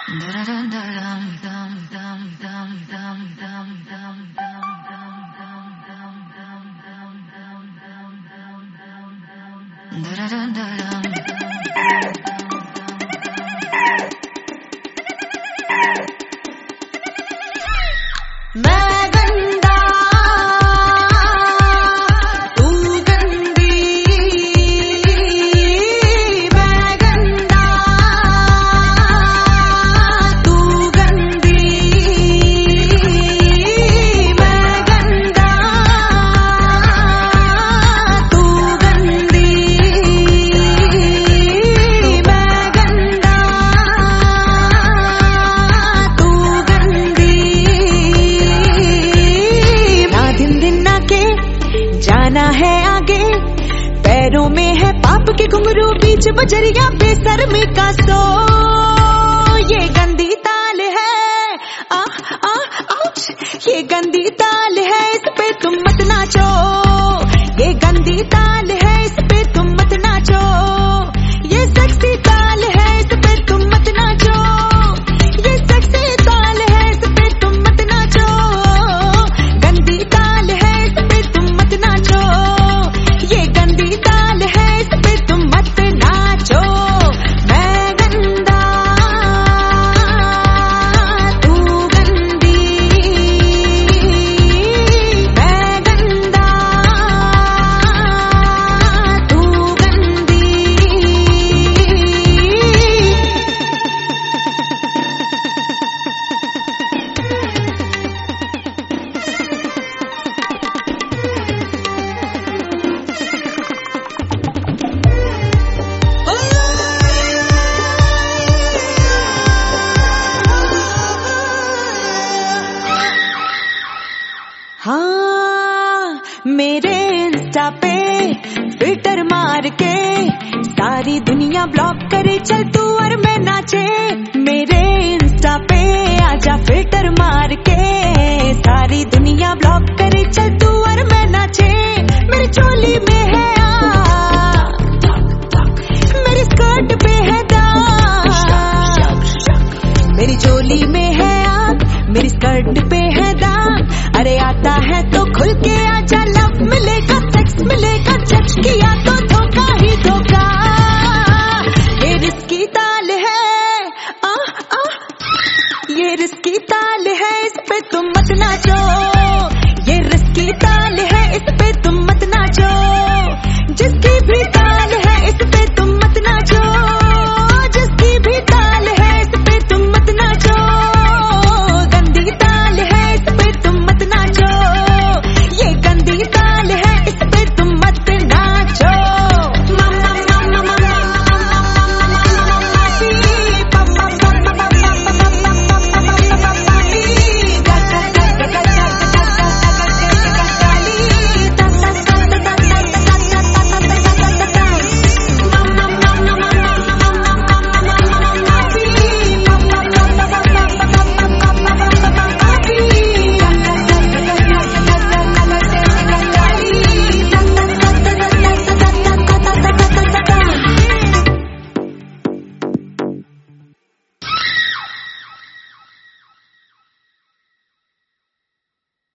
जाना है आगे, पैरों में है पाप के घुंघरू, बीच बजरिया बेशर्मी का सो। ये गंदी ताल है, आउच, ये गंदी ताल है, इस पे तुम मत नाचो। ये गंदी ताल है, इस पे तुम मत नाचो। ये सेक्सी ताल है, इस पे तुम मत नाचो। ये सेक्सी ताल है, इस पे तुम मत नाचो। गंदी ताल है, इस पे तुम मत नाचो। ये गंदी ताल है, इस पे तुम मत नाचो। मैं गंदा, तू गंदी। मैं गंदा, तू गंदी। हाँ, मेरे इंस्टा पे फिल्टर मार के सारी दुनिया ब्लॉक करे, चल तू और मैं नाचे। मेरे इंस्टा पे आजा फिल्टर मार के सारी दुनिया ब्लॉक करे, चल तू और मैं नाचे। मेरी चोली में है आग, मेरी स्कर्ट पे है दाग। मेरी चोली में है आग, मेरी स्कर्ट पे है दाग। अरे आता है तो खुल के आजा, लव मिलेगा, सेक्स मिलेगा, जज किया तो धोखा ही धोखा। ये रिस्की ताल है, ये रिस्की ताल है, इस पे तुम मत नाचो।